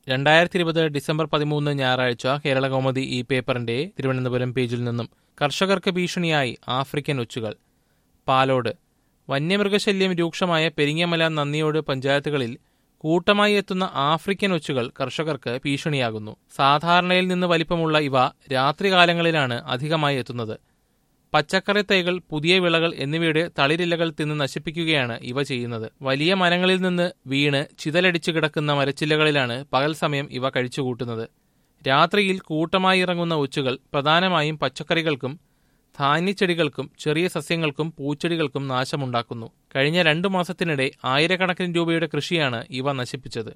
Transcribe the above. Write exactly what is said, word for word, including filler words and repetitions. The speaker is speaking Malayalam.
രണ്ടായിരത്തി ഇരുപത് ഡിസംബർ പതിമൂന്ന് ഞായറാഴ്ച കേരളകൗമുദി ഈ പേപ്പറിന്റെ തിരുവനന്തപുരം പേജിൽ നിന്നും കർഷകർക്ക് ഭീഷണിയായി ആഫ്രിക്കൻ ഒച്ചുകൾ. പാലോട്. വന്യമൃഗശല്യം രൂക്ഷമായ പെരിങ്ങമല, നന്ദിയോട് പഞ്ചായത്തുകളിൽ കൂട്ടമായി എത്തുന്ന ആഫ്രിക്കൻ ഒച്ചുകൾ കർഷകർക്ക് ഭീഷണിയാകുന്നു. സാധാരണയിൽ നിന്ന് വലിപ്പമുള്ള ഇവ രാത്രികാലങ്ങളിലാണ് അധികമായി എത്തുന്നത്. പച്ചക്കറി തൈകൾ, പുതിയ വിളകൾ എന്നിവയുടെ തളിരിലകൾ തിന്ന് നശിപ്പിക്കുകയാണ് ഇവ ചെയ്യുന്നത്. വലിയ മരങ്ങളിൽ നിന്ന് വീണ് ചിതലടിച്ചു കിടക്കുന്ന മരച്ചില്ലകളിലാണ് പകൽ സമയം ഇവ കഴിച്ചുകൂട്ടുന്നത്. രാത്രിയിൽ കൂട്ടമായി ഇറങ്ങുന്ന ഒച്ചുകൾ പ്രധാനമായും പച്ചക്കറികൾക്കും ധാന്യച്ചെടികൾക്കും ചെറിയ സസ്യങ്ങൾക്കും പൂച്ചെടികൾക്കും നാശമുണ്ടാക്കുന്നു. കഴിഞ്ഞ രണ്ടു മാസത്തിനിടെ ആയിരക്കണക്കിന് രൂപയുടെ കൃഷിയാണ് ഇവ നശിപ്പിച്ചത്.